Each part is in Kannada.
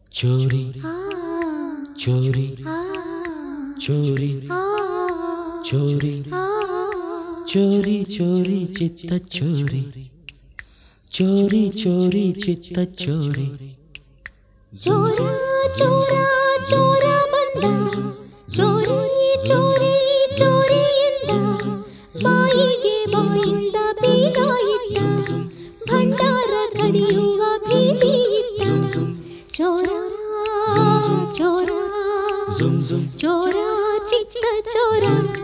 ಚೋರಿ ಚೋರಿ ಚೋರಿ ಚೋರಿ ಚೋರಿ ಚೋರಿ ಚಿತ್ತ ಚೋರಿ ಚೋರಿ ಚೋರಿ ಚಿತ್ತ ಚೋರಿ ಚೋರ ಚೋರ ಚೋರ ಬಂದ ಚೋರಿ ಚೋರಿ ಚೋರಿ ಎಂದ ಬಾಯಿಗೆ ಬಾಯಿಂದ ಬೀಗ ಇಟ್ಟ ಭಂಡಾರ ಕದಿಯುವ ಭೀತಿ ಇಟ್ಟ ಚೋರ ಚೋರ ಚೋರ ಚಿಕ್ಕ ಚೋರ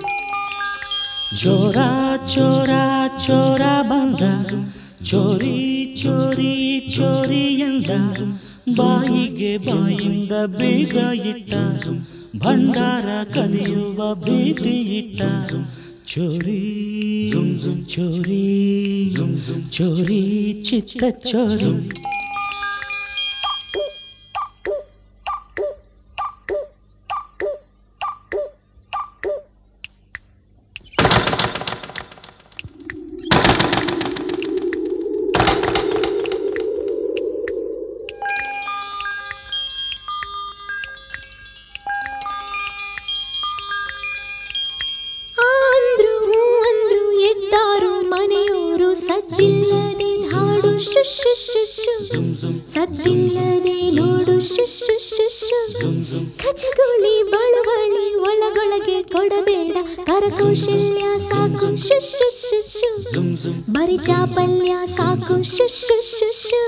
ಚೋರ ಚೋರ ಚೋರ ಬಂದ ಚೋರಿ ಚೋರಿ ಚೋರಿ ಎಂದ ಬಾಯಿಗೆ ಬಾಯಿಂದ ಬೀಗ ಇಟ್ಟ ಭಂಡಾರ ಕದಿಯುವ ಭೀತಿ ಇಟ್ಟ ಚೋರಿ ಚೋರಿ ಚೋರಿ ಚಿತ್ತ ಚೋರಿ ಸದ್ದಿಲ್ಲದೆ ಹಾಡು ಶುಶು ಶುಶು ಸದ್ದಿಲ್ಲದೆ ನೋಡು ಶುಶು ಶುಶು ಖಚಗುಳಿ ಬಳುವಳಿ ಒಳಗೊಳಗೆ ಕೊಡಬೇಡ ಕರಕೌಶಲ್ಯ ಸಾಕು ಶುಶು ಶುಶು ಬರಿ ಚಾಪಲ್ಯ ಸಾಕು ಶುಶು ಶುಶು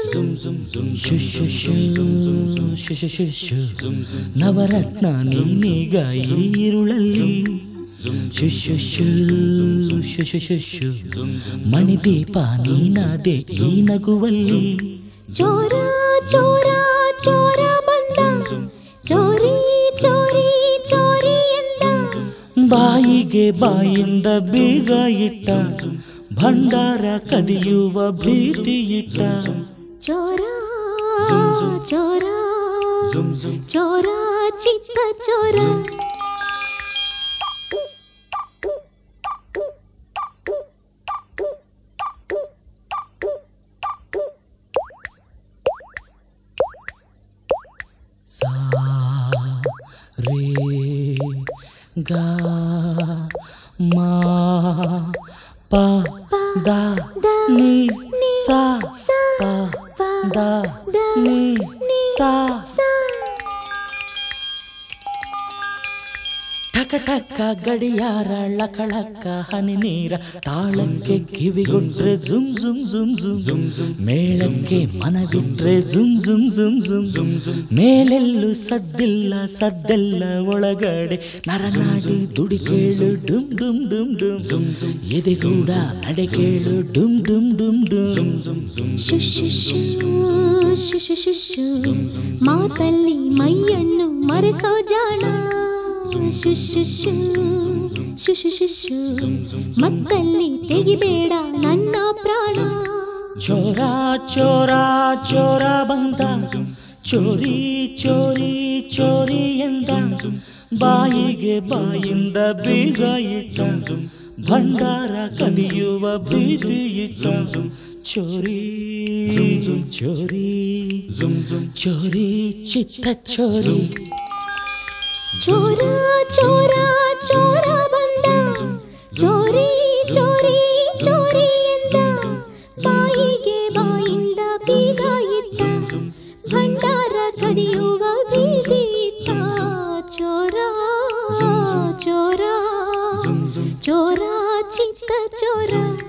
ಶುಶು ಶುಶು ನವರತ್ನ ನೀನೀಗ ಈರುಳಲ್ಲಿ ಶುಶು ಶುಶು ಶುಶು ಮಣಿದೀಪ ನೀನಾದೆ ಈ ನಗುವಲ್ಲಿ ಚೋರ ಚೋರ ಚೋರ ಬಂದ ಚೋರಿ ಚೋರಿ ಚೋರಿ ಎಂದ ಬಾಯಿಗೆ ಬಾಯಿಂದ ಬೀಗ ಇಟ್ಟ ಭಂಡಾರ ಕದಿಯುವ ಭೀತಿ ಇಟ್ಟ ಚೋರ ಚೋರ ಚೋರ ಚಿಕ್ಕ ಚೋರ ಸಾ ರೇ ಗಾ ಮಾ ಪ ದ ನಿ ಸಾ ಪ ದ ನಿ ಸಾ ಟಕ ಟಕ ಗಡಿಯಾರ ಲಕಳಕ ಹನಿ ನೀರ ತಾಳಕ್ಕೆ ಕಿವಿಗೊಟ್ರೆ ಜುಮ್ ಜುಮ್ ಜುಮ್ ಜುಮ್ ಮೇಳಕ್ಕೆ ಮನವಿಟ್ರೆ ಜುಮ್ ಜುಮ್ ಜುಮ್ ಜುಮ್ ಮೇಲೆಲ್ಲೂ ಸದ್ದಿಲ್ಲ ಸದ್ದೆಲ್ಲ ಒಳಗಡೆ ನರನಾಡಿ ದುಡಿ ಕೇಳು ಡುಮ್ ಡುಮ್ ಡುಮ್ ಡುಮ್ ಎದೆಗೂಡ ನಡೆ ಕೇಳು ಡುಮ್ ಡುಮ್ ಡುಮ್ ಡುಮ್ ಶುಶು ಶುಶು ಶುಶು ಮಾತಲ್ಲಿ ಮೈಯನ್ನು ಮರೆಸೋ ಜಾಣ ಶುಶು ಶುಶು ಶುಶು ಮತ್ತಲ್ಲಿ ತೆಗಿಬೇಡ ನನ್ನ ಪ್ರಾಣ ಚೋರ ಚೋರ ಚೋರ ಬಂದ ಚೋರಿ ಚೋರಿ ಚೋರಿ ಎಂದ ಬಾಯಿಗೆ ಬಾಯಿಂದ ಬೀಗ ಇಟ್ಟ ಭಂಡಾರ ಕದಿಯುವ ಭೀತಿ ಇಟ್ಟ ಚೋರಿ ಚೋರಿ ಚೋರಿ ಚಿತ್ತ ಚೋರಿ ಚೋರ ಚೋರ ಚೋರ ಬಂದ ಚೋರಿ ಚೋರಿ ಚೋರಿ ಎಂದ ಬಾಯಿಗೆ ಬಾಯಿಂದ ಬೀಗ ಇಟ್ಟ ಭಂಡಾರ ಕದಿಯುವ ಬೀದಿ ಇಟ್ಟ ಚೋರ ಚೋರ ಚೋರ ಚಿಕ್ಕ ಚೋರ